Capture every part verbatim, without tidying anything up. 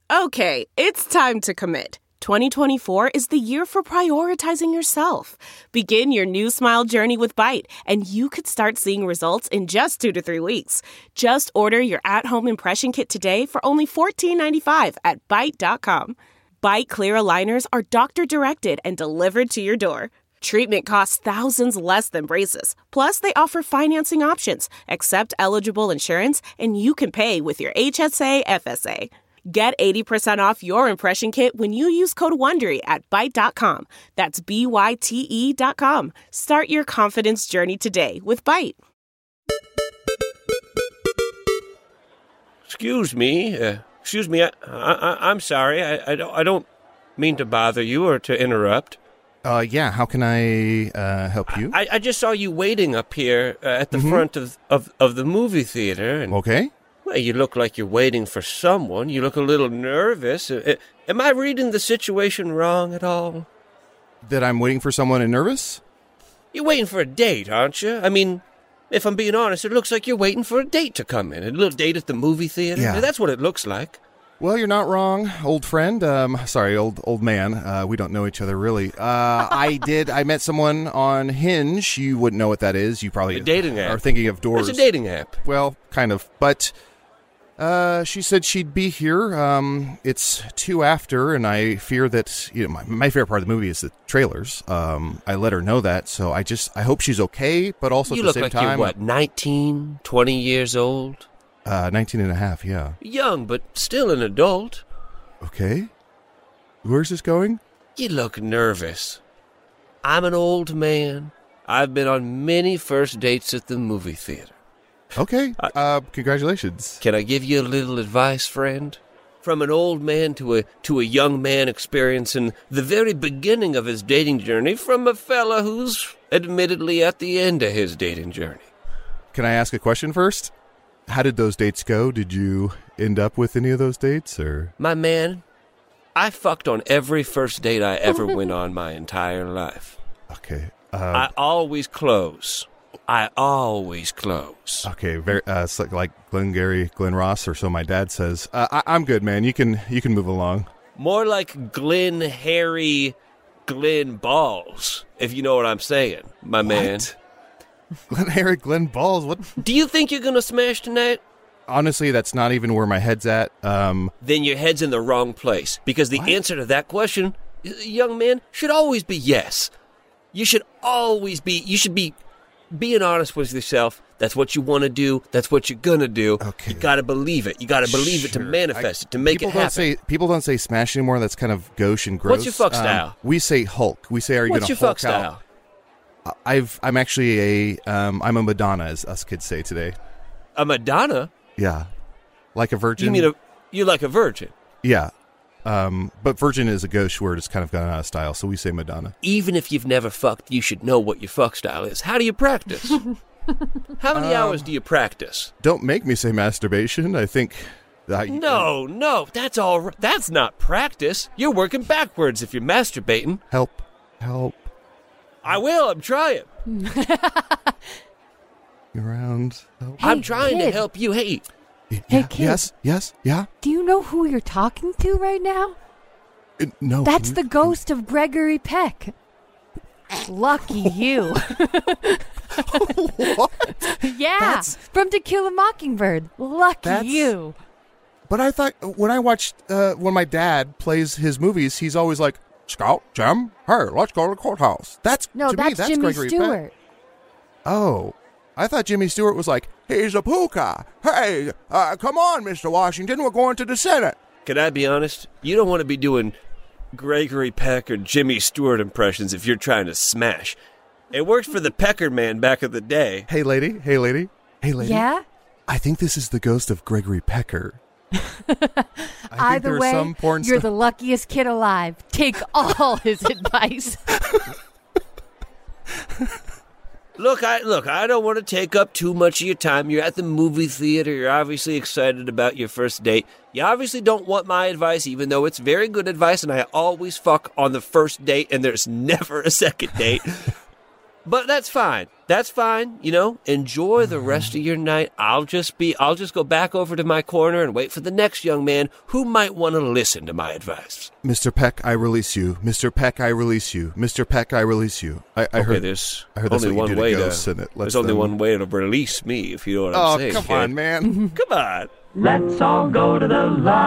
Okay, it's time to commit. twenty twenty-four is the year for prioritizing yourself. Begin your new smile journey with Byte, and you could start seeing results in just two to three weeks. Just order your at-home impression kit today for only fourteen ninety-five at byte dot com. Byte clear aligners are doctor-directed and delivered to your door. Treatment costs thousands less than braces. Plus, they offer financing options, accept eligible insurance, and you can pay with your H S A F S A. Get eighty percent off your impression kit when you use code WONDERY at byte dot com. That's B Y T E dot com. Start your confidence journey today with Byte. Excuse me. Uh, excuse me. I, I, I'm sorry. I, I, don't, I don't mean to bother you or to interrupt. Uh, yeah, how can I uh, help you? I, I just saw you waiting up here uh, at the mm-hmm. front of, of, of the movie theater. And, okay. Well, you look like you're waiting for someone. You look a little nervous. Uh, am I reading the situation wrong at all? That I'm waiting for someone and nervous? You're waiting for a date, aren't you? I mean, if I'm being honest, it looks like you're waiting for a date to come in. A little date at the movie theater. Yeah. That's what it looks like. Well, you're not wrong, old friend. Um, sorry, old old man. Uh, we don't know each other, really. Uh, I did. I met someone on Hinge. You wouldn't know what that is. You probably a dating app. are thinking of Doors. It's a dating app. Well, kind of. But uh, she said she'd be here. Um, it's two after, and I fear that, you know, my, my favorite part of the movie is the trailers. Um, I let her know that, so I just I hope she's okay. But also you at the look same like time, you're what, nineteen, twenty years old? Uh, nineteen and a half, yeah. Young, but still an adult. Okay. Where's this going? You look nervous. I'm an old man. I've been on many first dates at the movie theater. Okay. I, uh, congratulations. Can I give you a little advice, friend? From an old man to a to a young man experiencing the very beginning of his dating journey from a fella who's admittedly at the end of his dating journey. Can I ask a question first? How did those dates go? Did you end up with any of those dates, or? My man, I fucked on every first date I ever went on my entire life. Okay. Um, I always close. I always close. Okay, very uh, it's like, like Glengarry Glen Ross, or so my dad says. Uh, I, I'm good, man. You can you can move along. More like Glen Harry, Glen Balls, if you know what I'm saying, my what? man. Glen Harry, Glen Balls. What? Do you think you're gonna smash tonight? Honestly, that's not even where my head's at. Um, then your head's in the wrong place, because the what? answer to that question, young man, should always be yes. You should always be. You should be being honest with yourself. That's what you want to do. That's what you're gonna do. Okay. You gotta believe it. You gotta believe sure. it to manifest I, it, to make people it happen. Don't say, people don't say smash anymore. That's kind of gauche and gross. What's your fuck style? Um, we say Hulk. We say, are you What's gonna your Hulk fuck out? style? I've I'm actually a um I'm a Madonna, as us kids say today. A Madonna? Yeah, like a virgin. You mean a you like a virgin? Yeah, um, but virgin is a gauche word. It's kind of gone out of style, so we say Madonna. Even if you've never fucked, you should know what your fuck style is. How do you practice? How many um, hours do you practice? Don't make me say masturbation. I think. That, no, no, that's all. R- that's not practice. You're working backwards if you're masturbating. Help! Help! I will. I'm trying. Around. Help. I'm Hey, trying kid. to help you. Hey, Yeah, Hey, kid. Yes. Yes. Yeah. Do you know who you're talking to right now? Uh, no. That's can the you- ghost of Gregory Peck. Lucky you. What? Yeah, That's- from To Kill a Mockingbird. Lucky That's- you. But I thought when I watched uh, when my dad plays his movies, he's always like, "Scout, Jim, hey, let's go to the courthouse." That's No, to that's me, that's Jimmy Gregory Stewart. Peck. Oh, I thought Jimmy Stewart was like, "He's a puka. Hey, uh, come on, Mister Washington, we're going to the Senate." can I be honest? You don't want to be doing Gregory Peck or Jimmy Stewart impressions if you're trying to smash. It worked for the Pecker Man back in the day. Hey, lady. Hey, lady. Hey, lady. Yeah? I think this is the ghost of Gregory Pecker. I think Either there's way, some porn you're star- the luckiest kid alive. Take all his advice. Look, I look. I don't want to take up too much of your time. You're at the movie theater. You're obviously excited about your first date. You obviously don't want my advice, even though it's very good advice, and I always fuck on the first date, and there's never a second date. But that's fine. That's fine. You know, enjoy the rest of your night. I'll just be, I'll just go back over to my corner and wait for the next young man who might want to listen to my advice. Mister Peck, I release you. Mister Peck, I release you. Mister Peck, I release you. I, I okay, heard, there's I heard that's only what you one do way to to, ghosts, and it lets there's only them- one way to release me, if you know what Oh, I'm saying. come kid. on, man. Come on. Let's all go to the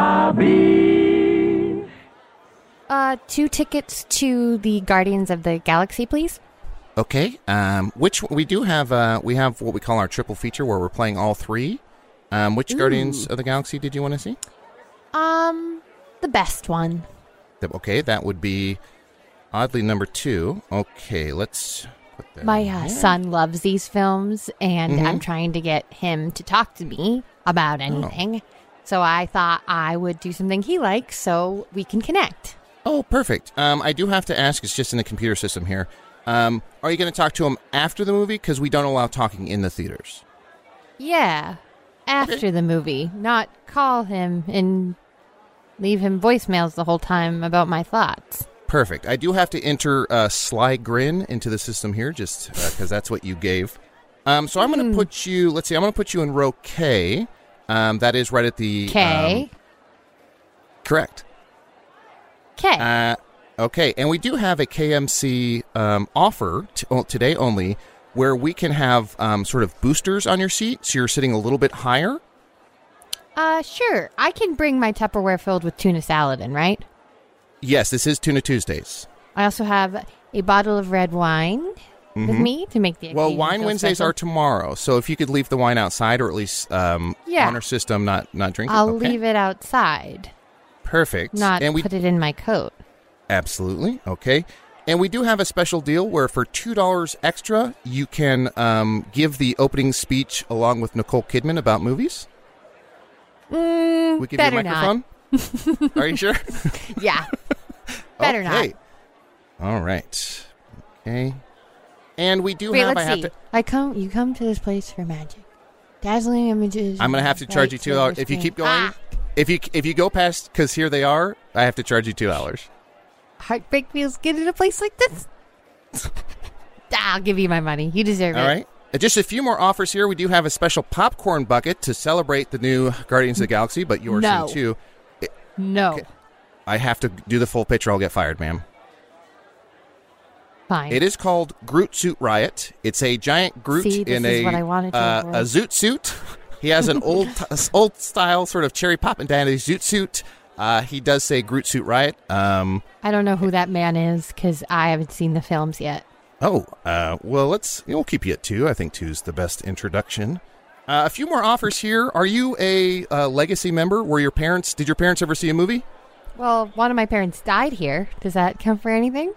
lobby. Uh, two tickets to the Guardians of the Galaxy, please. Okay. Um, which we do have, uh, we have what we call our triple feature where we're playing all three. Um, which Ooh. Guardians of the Galaxy did you want to see? Um, the best one. Th- Okay, that would be oddly number two. Okay, let's put that My in uh, here. son loves these films, and Mhm. I'm trying to get him to talk to me about anything. So I thought I would do something he likes so we can connect. Oh, perfect. Um, I do have to ask, it's just in the computer system here. Um, are you going to talk to him after the movie? Because we don't allow talking in the theaters. Yeah, after Okay. the movie, not call him and leave him voicemails the whole time about my thoughts. Perfect. I do have to enter uh, Sly Grin into the system here, just because that's what you gave. Um, so I'm going to Hmm. put you, let's see, I'm going to put you in row K. Um, that is right at the... Okay. um, correct. Okay. Uh, okay, and we do have a K M C um, offer t- oh, today only where we can have um, sort of boosters on your seat, so you're sitting a little bit higher. uh, sure. I can bring my Tupperware filled with tuna salad in, right? Yes, this is Tuna Tuesdays. I also have a bottle of red wine with me to make the Mm-hmm. Well, occasion Wine feel Wednesdays special. are tomorrow, so if you could leave the wine outside or at least um, Yeah. on our system, not not drink it. I'll okay. leave it outside, Perfect. not and we put it in my coat. Absolutely. Okay. And we do have a special deal where for two dollars extra, you can um, give the opening speech along with Nicole Kidman about movies. Mm, We give better you a microphone. Are you sure? not. Yeah. Better okay. not. All right. Okay. And we do Wait, have. let's I have see. to. I come. You come to this place for magic, dazzling images. I'm gonna have to charge you two dollars if you keep going. Ah, If you if you go past, because here they are, I have to charge you two dollars. heartbreak feels good in a place like this. Ah, I'll give you my money. You deserve All it. right. Uh, Just a few more offers here. We do have a special popcorn bucket to celebrate the new Guardians of the Galaxy, but yours No. too. No. Okay. I have to do the full picture. I'll get fired, ma'am. Fine. It is called Groot Suit Riot. It's a giant Groot See, this in is a what I wanted to uh, avoid. a zoot suit. He has an old old style sort of cherry pop and dandy zoot suit. Uh, he does say Groot Suit Riot. Um, I don't know who that man is because I haven't seen the films yet. oh, uh, well, let's we'll keep you at two. I think two's the best introduction. Uh, a few more offers here. Are you a uh, legacy member? Were your parents? Did your parents ever see a movie? Well, one of my parents died here. Does that count for anything?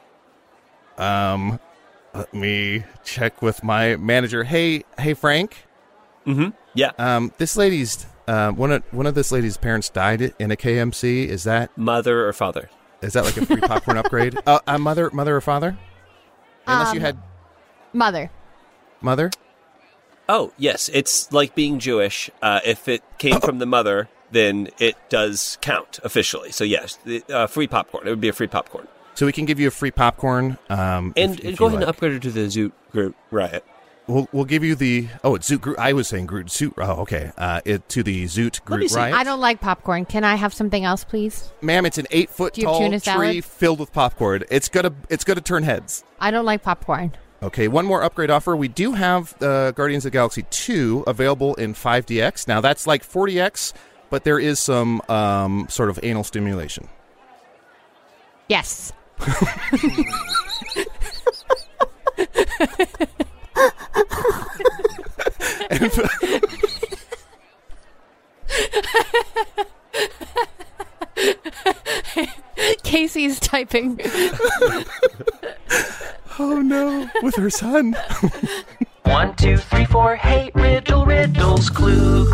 Um, let me check with my manager. Hey, hey, Frank. Mm-hmm. Yeah. Um, this lady's uh, one of one of this lady's parents died in a K M C. Is that Mother or father? is that like a free popcorn upgrade? Uh, a mother, mother or father? Unless you Um, had Mother. mother. Oh, yes. It's like being Jewish. Uh, if it came from the mother, then it does count officially. So, yes, the, uh, free popcorn. It would be a free popcorn. So we can give you a free popcorn. Um, And, if, and if go you ahead and like. upgrade it to the Zoot Groot Riot. We'll we'll give you the oh it's Zoot Groot. I was saying Groot Suit. Oh, okay. Uh, it to the Zoot me Groot see. Riot. I don't like popcorn. Can I have something else, please? Ma'am, it's an eight foot Do you have tall tuna tree salad? filled with popcorn. It's gonna it's gonna turn heads. I don't like popcorn. Okay, one more upgrade offer. We do have uh, Guardians of the Galaxy two available in five D X. Now, that's like forty X, but there is some um, sort of anal stimulation. Yes. Casey's typing. Oh, no, with her son. One, two, three, four, hey, riddle, riddles, clue,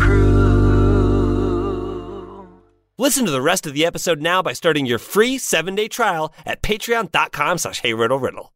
crew. Listen to the rest of the episode now by starting your free seven-day trial at patreon.com slash heyriddleriddle.